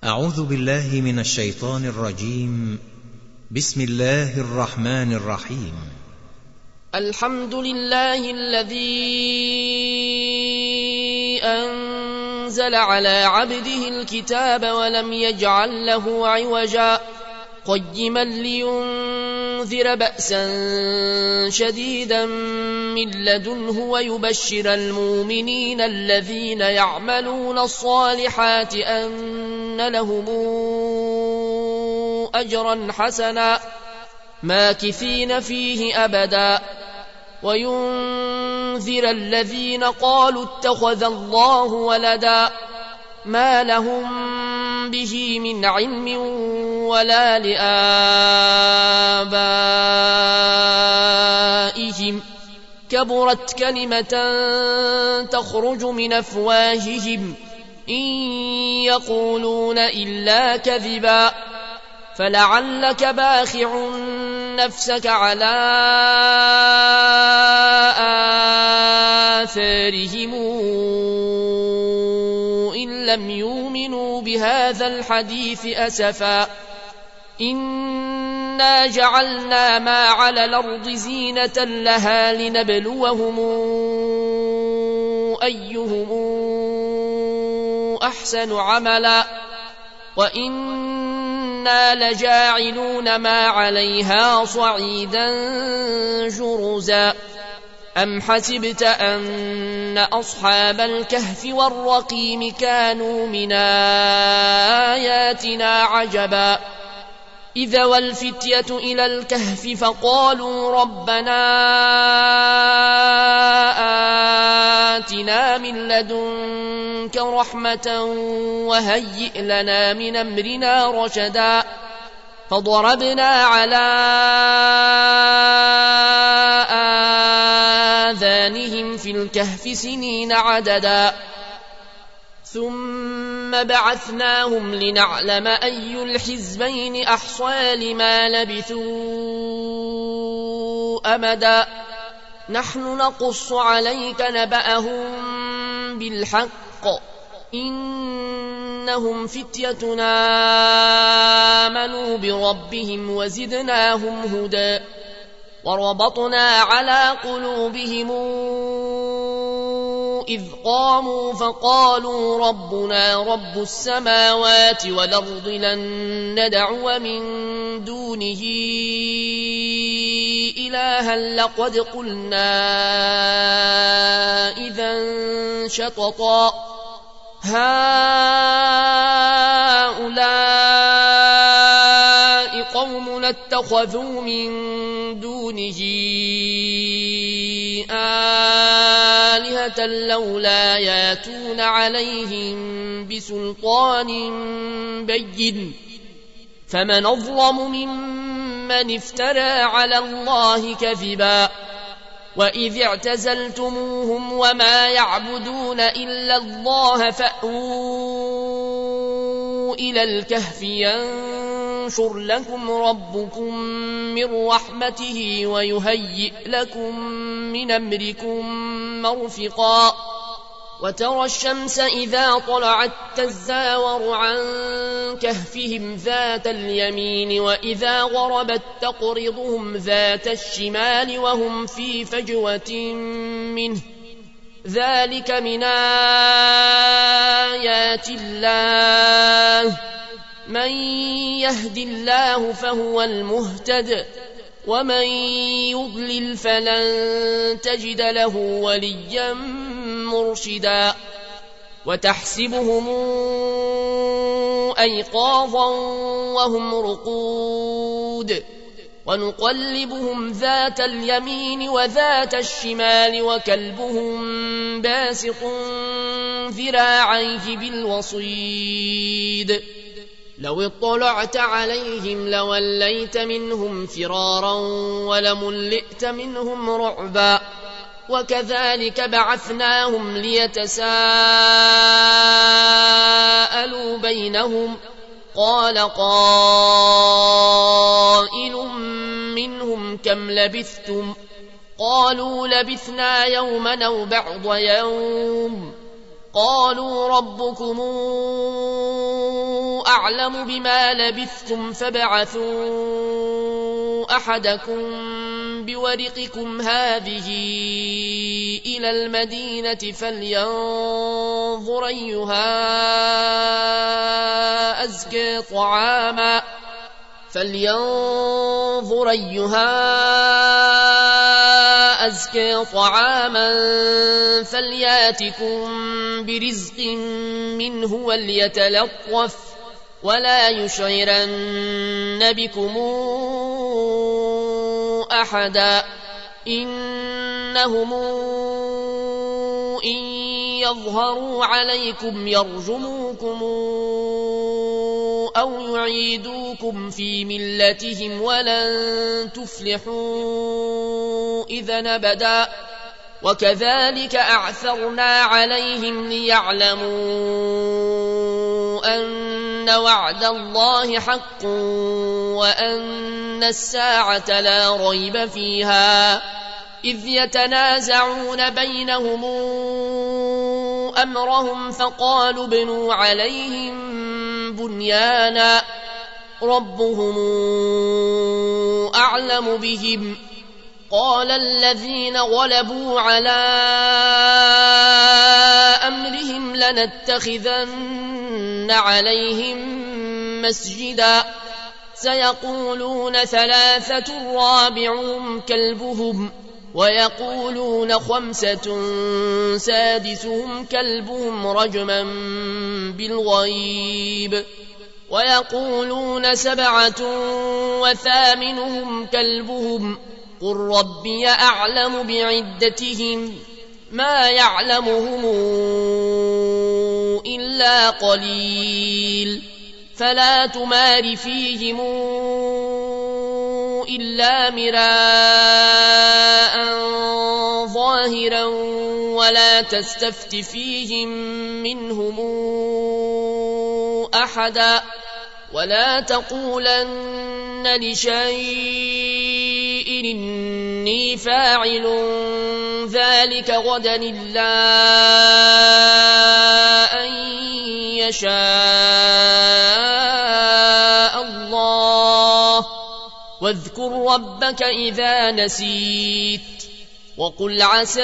أعوذ بالله من الشيطان الرجيم. بسم الله الرحمن الرحيم. الحمد لله الذي أنزل على عبده الكتاب ولم يجعل له عوجا قيما لينذر بأسا شديدا من لدنه ويبشر المؤمنين الذين يعملون الصالحات أن لهم أجرا حسنا ماكثين فيه أبدا وينذر الذين قالوا اتخذ الله ولدا ما لهم به من علم ولا لآبائهم كبرت كلمة تخرج من أفواههم إن يقولون إلا كذبا فلعلك باخع نفسك على آثارهم إن لم يؤمنوا بهذا الحديث أسفا إنا جعلنا ما على الأرض زينة لها لنبلوهم أيهم أحسن عملا وإنا لجاعلون ما عليها صعيدا جرزا أم حسبت أن أصحاب الكهف والرقيم كانوا من آياتنا عجبا إذا والفتية إلى الكهف فقالوا ربنا آتنا من لدنك رحمة وهيئ لنا من أمرنا رشدا فضربنا على آذانهم في الكهف سنين عددا ثم بعثناهم لنعلم أي الحزبين أحصى لما لبثوا أمدا نحن نقص عليك نبأهم بالحق إنهم فتيتنا آمنوا بربهم وزدناهم هدى وربطنا على قلوبهم إذ قاموا فقالوا ربنا رب السماوات والأرض لن ندعو من دونه إلها لقد قلنا إذا شططا هؤلاء قوم اتخذوا من دونه آلهة لولا ياتون عليهم بسلطان بين فمن أظلم ممن افترى على الله كذبا وإذ اعتزلتموهم وما يعبدون إلا الله فأووا إلى الكهف ينشر لكم ربكم من رحمته ويهيئ لكم من أمركم مرفقا وترى الشمس إذا طلعت تزاور عن كهفهم ذات اليمين وإذا غربت تقرضهم ذات الشمال وهم في فجوة منه ذلك من آيات الله من يهد الله فهو المهتد ومن يضلل فلن تجد له وليا مرشدا وتحسبهم أيقاظا وهم رقود ونقلبهم ذات اليمين وذات الشمال وكلبهم باسط ذراعيه بالوصيد لو اطلعت عليهم لوليت منهم فرارا ولملئت منهم رعبا وكذلك بعثناهم ليتساءلوا بينهم قال قائل منهم كم لبثتم قالوا لبثنا يوما أو بعض يوم قالوا ربكم أعلم بما لبثتم فابعثوا أحدكم بورقكم هذه إلى المدينة فلينظر أيها أزكى طعاما فلياتكم برزق منه وليتلطف ولا يشعرن بكم أحدا إنهم إن يظهروا عليكم يرجموكم أو يعيدوكم في ملتهم ولن تفلحوا إذا أبدا وكذلك أعثرنا عليهم ليعلموا أن وعد الله حق وأن الساعة لا ريب فيها إذ يتنازعون بينهم أمرهم فقالوا ابنوا عليهم بنيانا ربهم أعلم بهم قال الذين غلبوا على أمرهم لنتخذن عليهم مسجدا سيقولون 3 رابعهم كلبهم ويقولون 5 سادسهم كلبهم رجما بالغيب ويقولون 7 وثامنهم كلبهم قل ربي أعلم بعدتهم ما يعلمهم إلا قليل فلا تمار فيهم إلا مراء ظاهرا ولا تستفت فيهم منهم أحدا ولا تقولن لشيء إني فاعل ذلك غدا إلا أن يشاء الله واذكر ربك إذا نسيت وقل عسى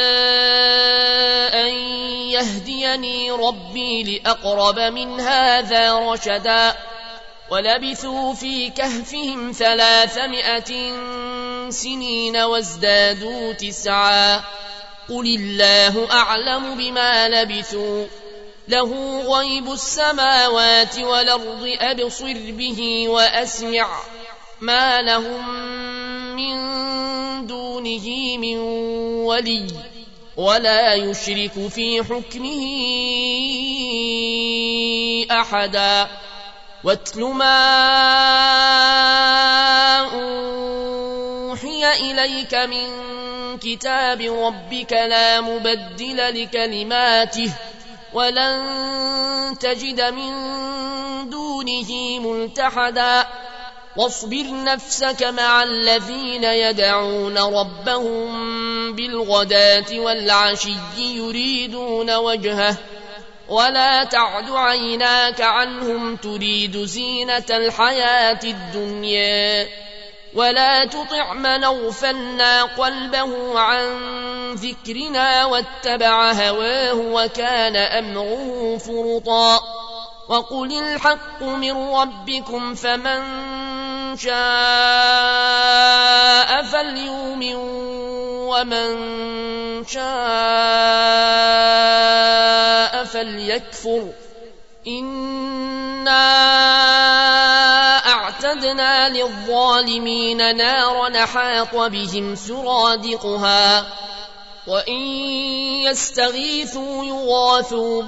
أن يهديني ربي لأقرب من هذا رشدا ولبثوا في كهفهم 300 سنين وازدادوا 9 قل الله أعلم بما لبثوا له غيب السماوات والأرض أبصر به وأسمع ما لهم من دونه من ولي ولا يشرك في حكمه أحدا واتل ما أوحي إليك من كتاب ربك لا مبدل لكلماته ولن تجد من دونه ملتحدا واصبر نفسك مع الذين يدعون ربهم بالغداة والعشي يريدون وجهه ولا تعد عيناك عنهم تريد زينة الحياة الدنيا ولا تطع من أغفلنا قلبه عن ذكرنا واتبع هواه وكان أمره فرطا وقل الحق من ربكم فمن شاء فليؤمن ومن شاء فليكفر إنا أعتدنا للظالمين نارا حاط بهم سرادقها وإن يستغيثوا يغاثوا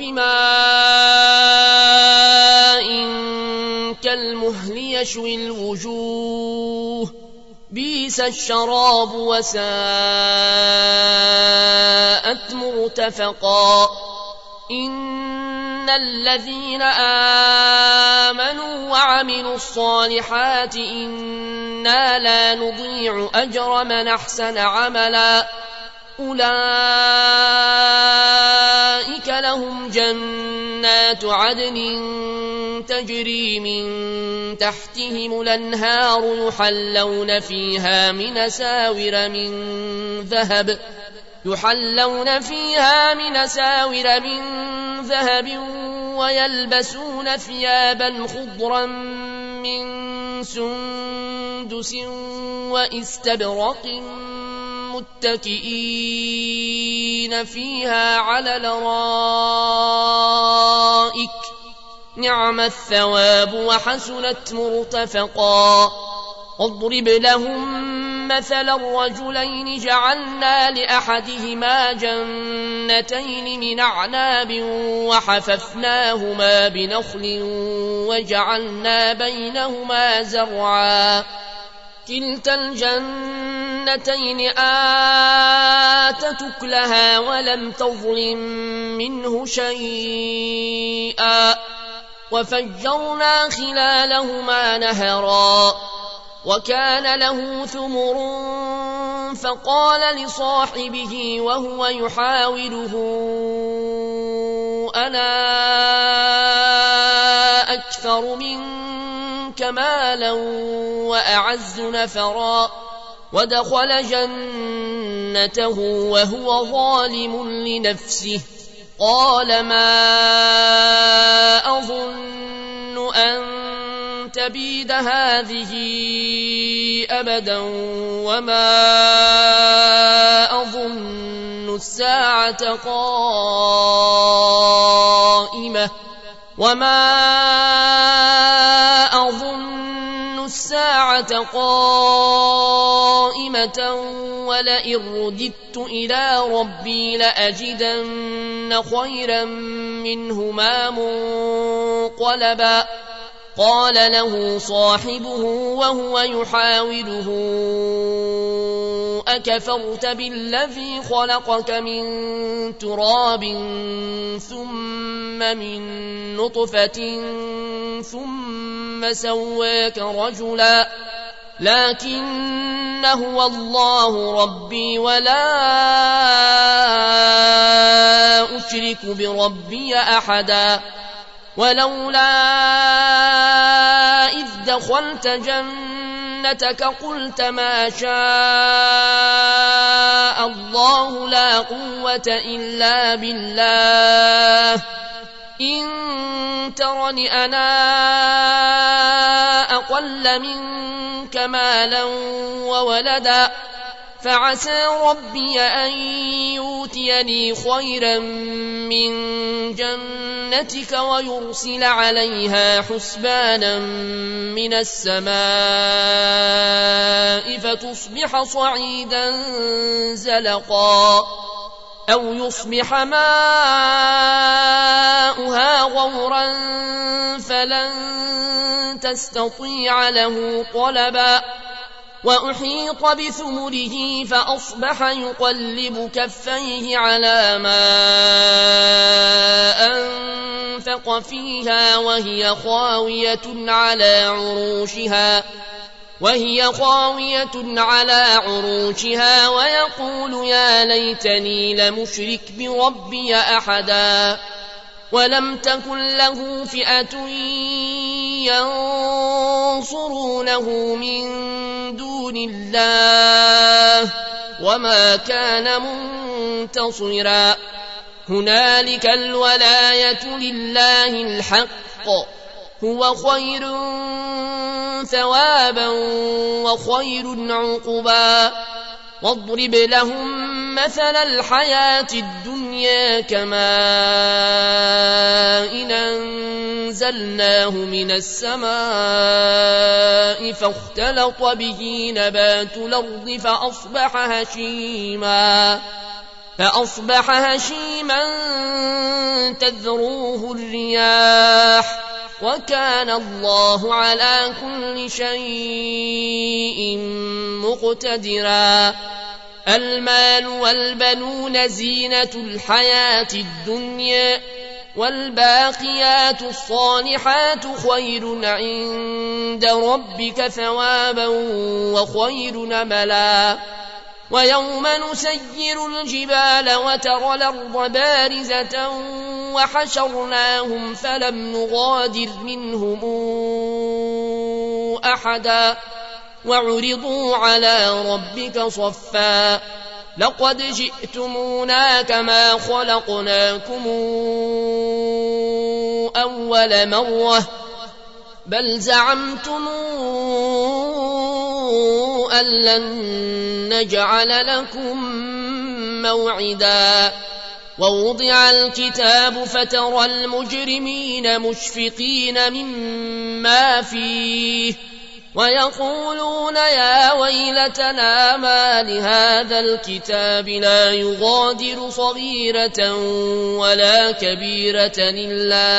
بماء كالمهل يشوي الوجوه بئس الشراب وساءت مرتفقا إن الذين آمنوا وعملوا الصالحات إنا لا نضيع أجر من أحسن عملا أولئك لهم جنات عدن تجري من تحتهم الأنهار يحلون فيها من ساور من ذهب ويلبسون ثيابا خضرا من سندس واستبرق متكئين فيها على الارائك نعم الثواب وحسنت مرتفقا. واضرب لهم مثلا الرجلين جعلنا لأحدهما جنتين من أعناب وحففناهما بنخل وجعلنا بينهما زرعا كلتا الجنتين آتت أكلها ولم تظلم منه شيئا وفجرنا خلالهما نهرا وكان له ثمر فقال لصاحبه وهو يحاوره أنا أكثر منك مالا وأعز نفرا ودخل جنته وهو ظالم لنفسه قال ما أظن أن تبيد هذه أبدا وما أظن الساعة قائمة ولئن رددت إلى ربي لأجدن خيرا منهما منقلبا. قال له صاحبه وهو يحاوره أكفرت بالذي خلقك من تراب ثم من نطفة ثم سواك رجلا لكن هو الله ربي ولا أشرك بربي أحدا. ولولا إذ دخلت جنتك قلت ما شاء الله لا قوة إلا بالله إن ترني أنا أقل منك مالا وولدا فعسى ربي أن يؤتيني خيرا من جنتك ويرسل عليها حسبانا من السماء فتصبح صعيدا زلقا أو يصبح ماؤها غورا فلن تستطيع له طلبا. وأحيط بثمره فأصبح يقلب كفيه على ما أنفق فيها وهي خاوية على عروشها ويقول يا ليتني لمشرك بربي أحدا. ولم تكن له فئة ينصرونه من دون الله وما كان منتصرا. هنالك الولاية لله الحق هو خير ثوابا وخير عقبا. واضرب لهم مثل الحياة الدنيا كماء إن أنزلناه من السماء فاختلط به نبات الأرض فأصبح هشيما تذروه الرياح وكان الله على كل شيء مقتدرا. المال والبنون زينة الحياة الدنيا والباقيات الصالحات خير عند ربك ثوابا وخير نملا. ويوم نسير الجبال وترى الأرض بارزة وحشرناهم فلم نغادر منهم أحدا وعرضوا على ربك صفا لقد جئتمونا كما خلقناكم أول مرة بل زعمتم أن لن نجعل لكم موعدا ووضع الكتاب فترى المجرمين مشفقين مما فيه ويقولون يا ويلتنا ما لهذا الكتاب لا يغادر صغيرة ولا كبيرة إلا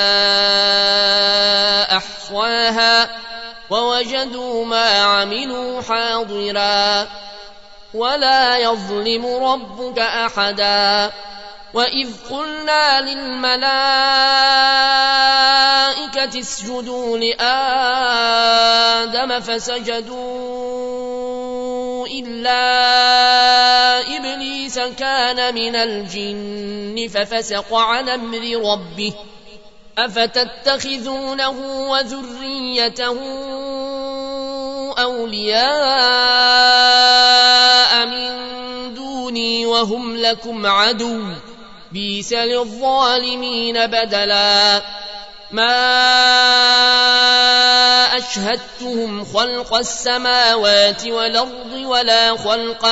أحصاها ووجدوا ما عملوا حاضرا ولا يظلم ربك أحدا وإذ قلنا للملائكة اسجدوا لآدم فسجدوا إلا إبليس كان من الجن ففسق عن أمر ربه أفتتخذونه وذريته أولياء من دوني وهم لكم عدو بئس للظالمين بدلا ما أشهدتهم خلق السماوات والأرض ولا خلق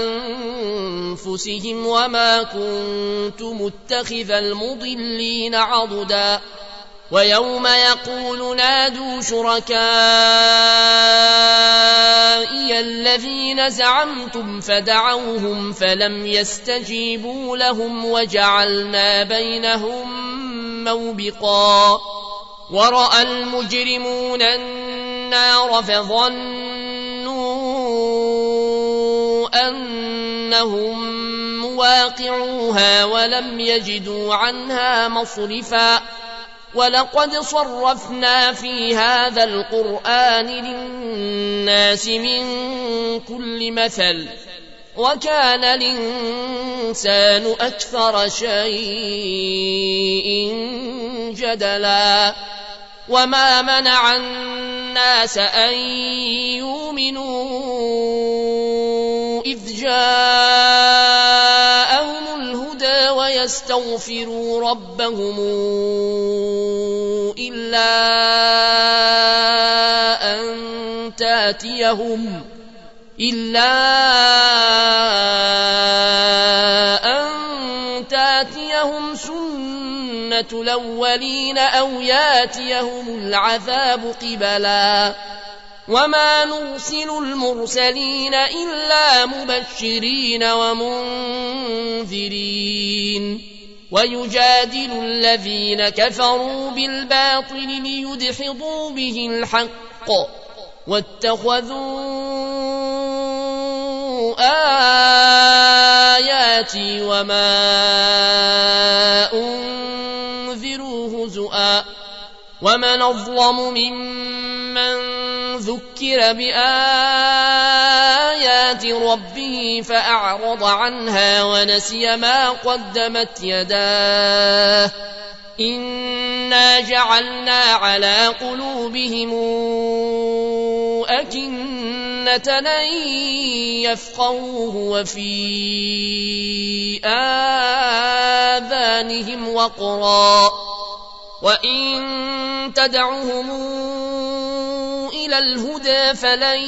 أنفسهم وما كنت متخذ المضلين عضدا ويوم يقول نادوا شركائي الذين زعمتم فدعوهم فلم يستجيبوا لهم وجعلنا بينهم موبقا ورأى المجرمون النار فظنوا أنهم مواقعوها ولم يجدوا عنها مصرفا ولقد صرفنا في هذا القرآن للناس من كل مثل وكان الإنسان أكثر شيء جدلا وما منع الناس أن يؤمنوا إذ جاءهم الهدى ويستغفروا ربهم إلا أن تاتيهم سنة الأولين أو ياتيهم العذاب قبلا وما نرسل المرسلين إلا مبشرين ومنذرين ويجادل الذين كفروا بالباطل ليدحضوا به الحق واتخذوا آياتي وما أنذروا هزؤا ومن أظلم ممن ذكر بآيات ربه فأعرض عنها ونسي ما قدمت يداه إنا جعلنا على قلوبهم أكنة أن يفقهوه وفي آذانهم وقرا وإن تدعهم إلى الهدى فلن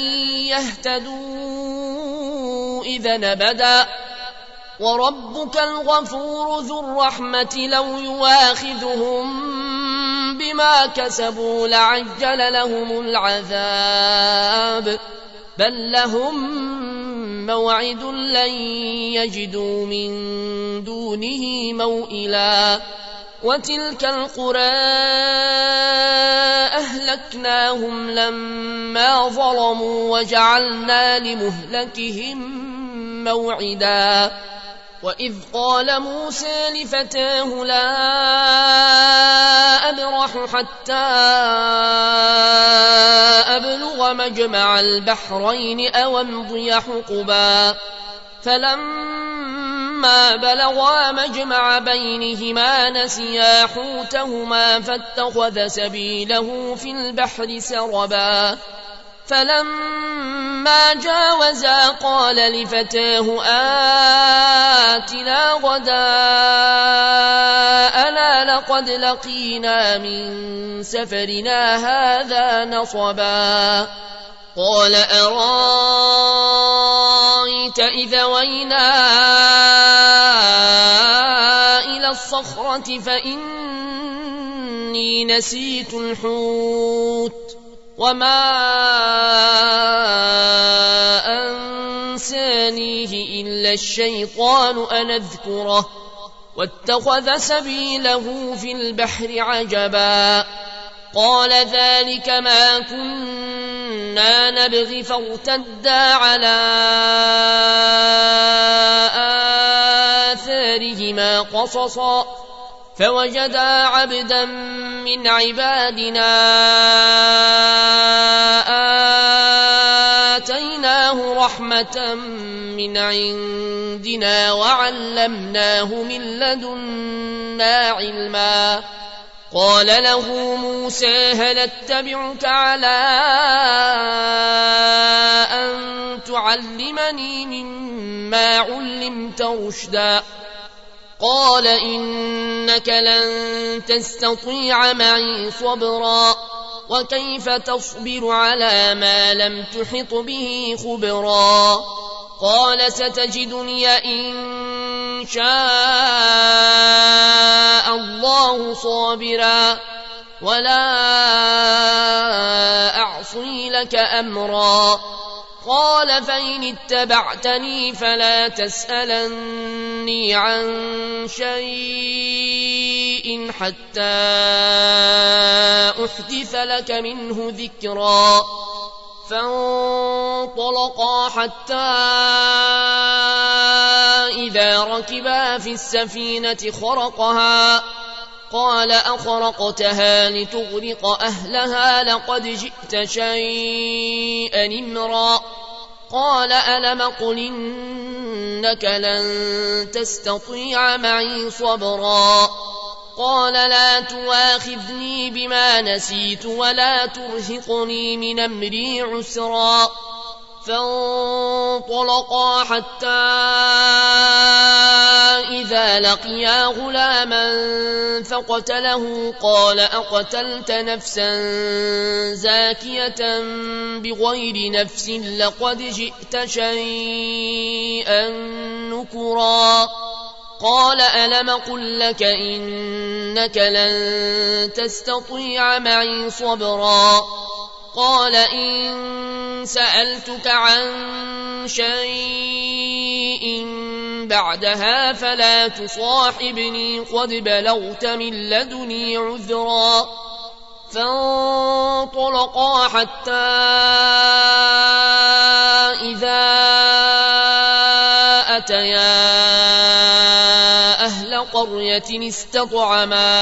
يهتدوا إذا أبدا وربك الغفور ذو الرحمة لو يواخذهم بما كسبوا لعجل لهم العذاب بل لهم موعد لن يجدوا من دونه موئلا وتلك القرى أهلكناهم لما ظلموا وجعلنا لمهلكهم موعدا وإذ قال موسى لفتاه لا أبرح حتى أبلغ مجمع البحرين أو امضي حقبا فلما بلغا مجمع بينهما نسيا حوتهما فاتخذ سبيله في البحر سربا فلما جاوزا قال لفتاه آتنا غداءنا لقد لقينا من سفرنا هذا نصبا قال أرأيت إذا وينا إلى الصخرة فإني نسيت الحوت وما أنسانيه إلا الشيطان أن أذكره واتخذ سبيله في البحر عجبا قال ذلك ما كنا نبغي فارتدا على آثارهما قصصا فوجدا عبدا من عبادنا آتيناه رحمة من عندنا وعلمناه من لدنا علما قال له موسى هل اتبعك على أن تعلمني مما علمت رشدا قال إنك لن تستطيع معي صبرا وكيف تصبر على ما لم تحط به خبرا قال ستجدني إن شاء الله صابرا ولا أعصي لك أمرا قال فإن اتبعتني فلا تسألني عن شيء حتى أحدث لك منه ذكرا فانطلقا حتى إذا ركبا في السفينة خرقها قال أخرقتها لتغرق أهلها لقد جئت شيئا إمرا قال ألم قل إنك لن تستطيع معي صبرا قال لا تواخذني بما نسيت ولا ترهقني من أمري عسرا فانطلقا حتى إذا لقيا غلاما فقتله قال أقتلت نفسا زاكية بغير نفس لقد جئت شيئا نكرا قال ألم قل لك إنك لن تستطيع معي صبرا قال إن سألتك عن شيء بعدها فلا تصاحبني قد بلغت من لدني عذرا فانطلقا حتى إذا أتيا أهل قرية استطعما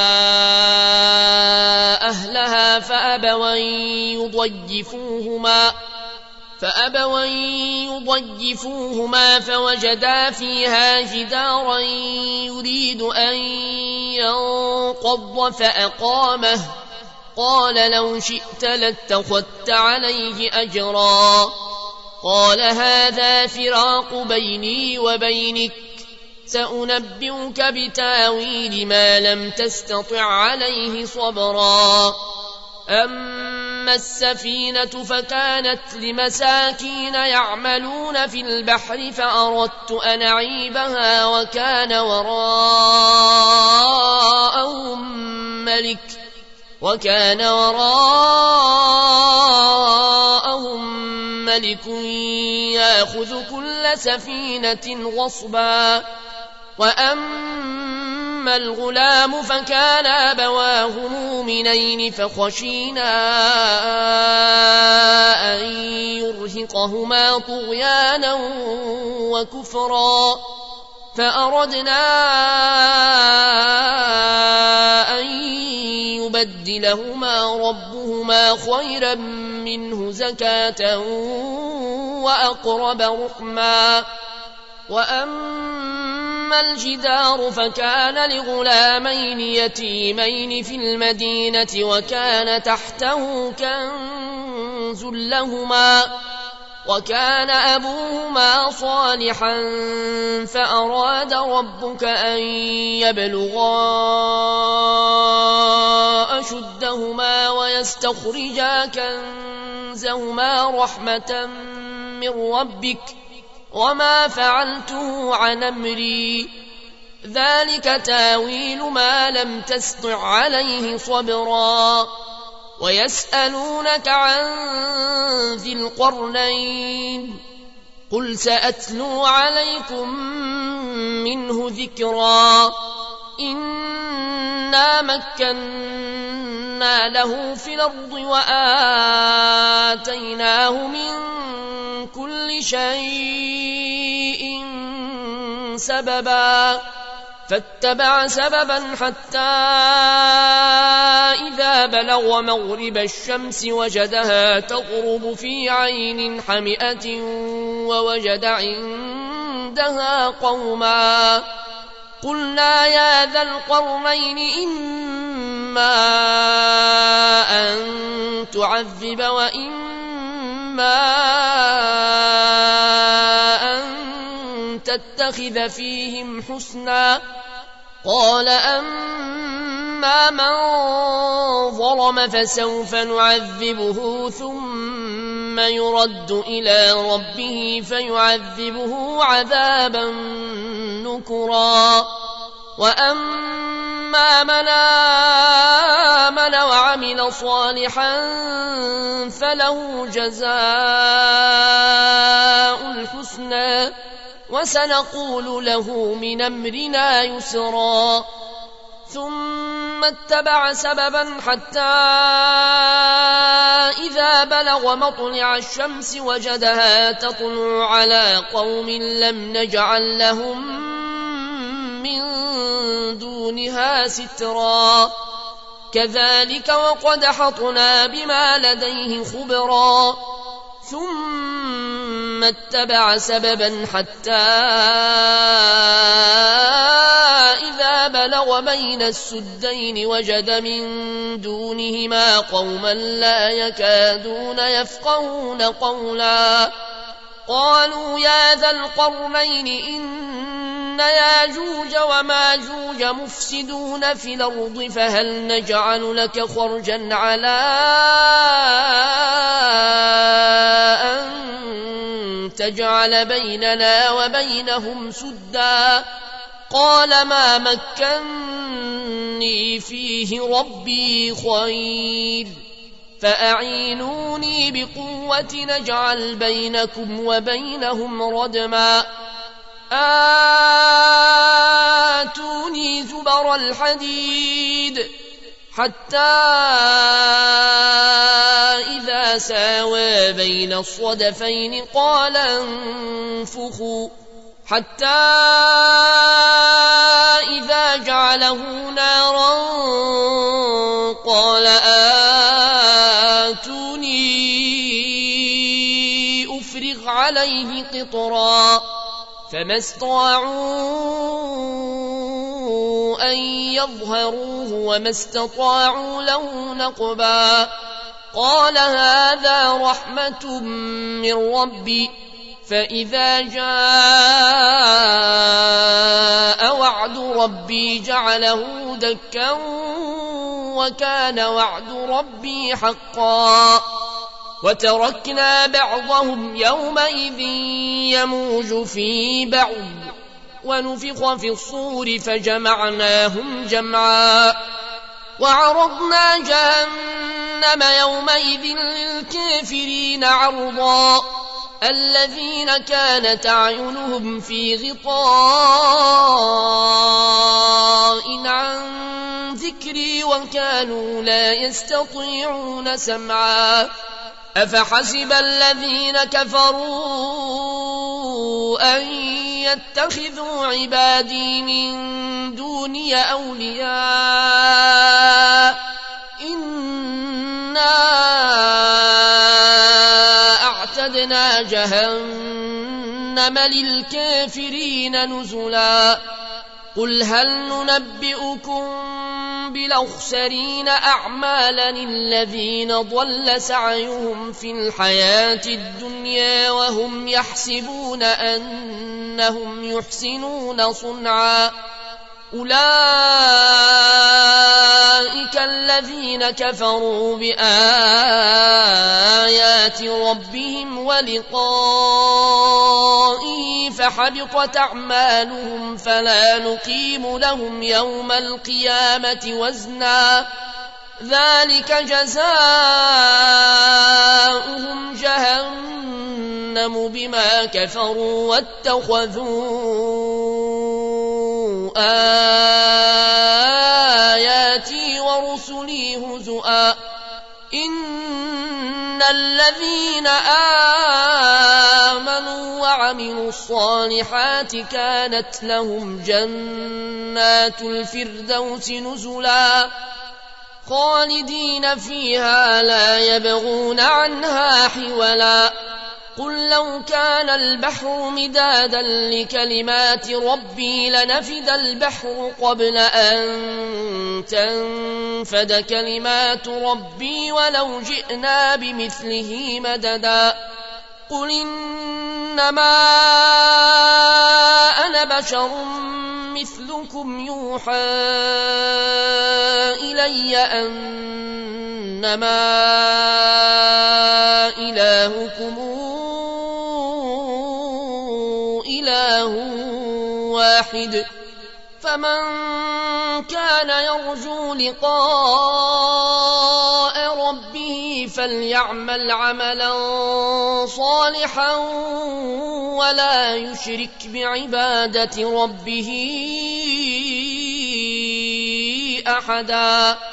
أهلها فأبوا يضيفوهما فوجدا فيها جدارا يريد أن ينقض فأقامه قال لو شئت لاتخذت عليه أجرا قال هذا فراق بيني وبينك سأنبئك بتاويل ما لم تستطع عليه صبرا أما السفينة فكانت لمساكين يعملون في البحر فأردت أن أعيبها وكان وراءهم ملك يأخذ كل سفينة غصبا وأما الغلام فكان أبواه مؤمنين فخشينا أن يرهقهما طغيانا وكفرا فأردنا أن يبدلهما ربهما خيرا منه زكاة وأقرب رحما وأما الجدار فكان لغلامين يتيمين في المدينة وكان تحته كنز لهما وكان أبوهما صالحا فأراد ربك أن يبلغا أشدهما ويستخرجا كنزهما رحمة من ربك وما فعلته عن أمري ذلك تاويل ما لم تسطع عليه صبرا ويسألونك عن ذي القرنين قل سأتلو عليكم منه ذكرا إنا مكنا له في الأرض وآتيناه من كل شيء سببا فاتبع سببا حتى إذا بلغ مغرب الشمس وجدها تغرب في عين حمئة ووجد عندها قوما قلنا يا ذا القرنين إما أن تعذب وإما أن تتخذ فيهم حسنا قال أما من ظلم فسوف نعذبه ثم يرد إلى ربه فيعذبه عذابا نكرا وأما من آمن وعمل صالحا فله جزاء الحسنى وسنقول له من أمرنا يسرا ثم اتبع سببا حتى إذا بلغ مطلع الشمس وجدها تطلع على قوم لم نجعل لهم من دونها سترا كذلك وقد حطنا بما لديه خبرا ثم اتبع سببا حتى إذا بلغ بين السدين وجد من دونهما قوما لا يكادون يفقهون قولا قالوا يا ذا القرنين إن ياجوج وماجوج مفسدون في الأرض فهل نجعل لك خرجا على أن تجعل بيننا وبينهم سدا قال ما مكني فيه ربي خير فأعينوني بقوة نجعل بينكم وبينهم ردما آتوني زبر الحديد حتى إذا ساوى بين الصدفين قال انفخوا حتى إذا جعله نارا قال آتوني أفرغ عليه قطرا فما استطاعوا أن يظهروه وما استطاعوا له نقبا قال هذا رحمة من ربي فإذا جاء وعد ربي جعله دكا وكان وعد ربي حقا وتركنا بعضهم يومئذ يموج في بعض ونفخ في الصور فجمعناهم جمعا وعرضنا جهنم يومئذ للكافرين عرضا الذين كانت أعينهم في غطاء عن ذكري وكانوا لا يستطيعون سمعا أفحسب الذين كفروا أن يتخذوا عبادي من دوني أولياء إنا أعتدنا جهنم جهنم للكافرين نزلا قل هل ننبئكم بالأخسرين أعمالا الذين ضل سعيهم في الحياة الدنيا وهم يحسبون أنهم يحسنون صنعا أولئك الذين كفروا بآيات ربهم ولقائه فحبطت أعمالهم فلا نقيم لهم يوم القيامة وزنا ذلك جزاؤهم جهنم بما كفروا واتخذوا آياتي ورسلي هزؤا إن الذين آمنوا وعملوا الصالحات كانت لهم جنات الفردوس نزلا خالدين فيها لا يبغون عنها حولا قل لو كان البحر مدادا لكلمات ربي لنفد البحر قبل أن تنفد كلمات ربي ولو جئنا بمثله مددا قل إنما أنا بشر مثلكم يوحى إلي أنما إلهكم إله واحد فمن كان يرجو لقاء ربه فليعمل عملا صالحا ولا يشرك بعبادة ربه أحدا